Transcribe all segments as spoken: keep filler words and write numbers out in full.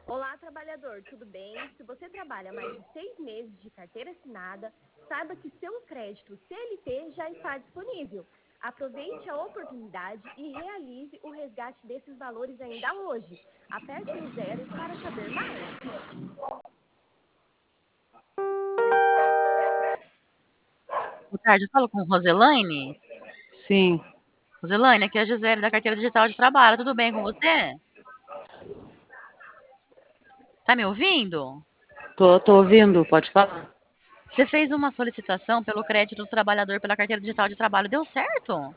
Olá, trabalhador, tudo bem? Se você trabalha mais de seis meses de carteira assinada, saiba que seu crédito C L T já está disponível. Aproveite a oportunidade e realize o resgate desses valores ainda hoje. Aperte no zero para saber mais. Boa tarde, eu falo com Roselaine. Sim, Roselaine, aqui é a Gisele da Carteira Digital de Trabalho. Tudo bem com você? Tá me ouvindo? tô, tô ouvindo, pode falar. Você fez uma solicitação pelo crédito do trabalhador pela Carteira Digital de Trabalho. Deu certo?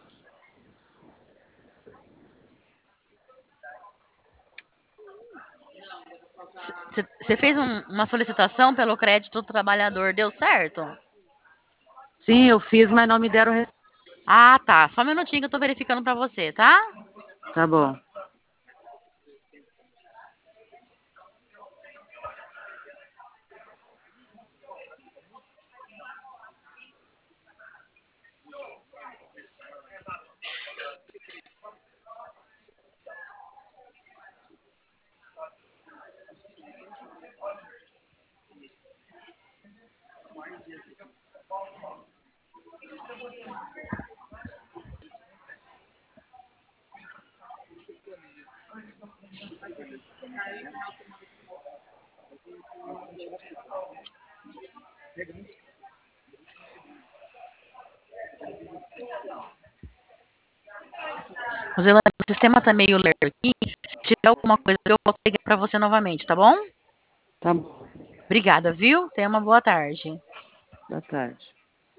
Você você fez um- uma solicitação pelo crédito do trabalhador. Deu certo? Sim, eu fiz, mas não me deram resposta. Ah, tá. Só um minutinho que eu tô verificando pra você, tá? Tá bom. Roselaine, o sistema tá meio lerdo aqui. Se tiver alguma coisa, eu posso ligar pra você novamente, tá bom? Tá bom. Obrigada, viu? Tenha uma boa tarde. Boa tarde.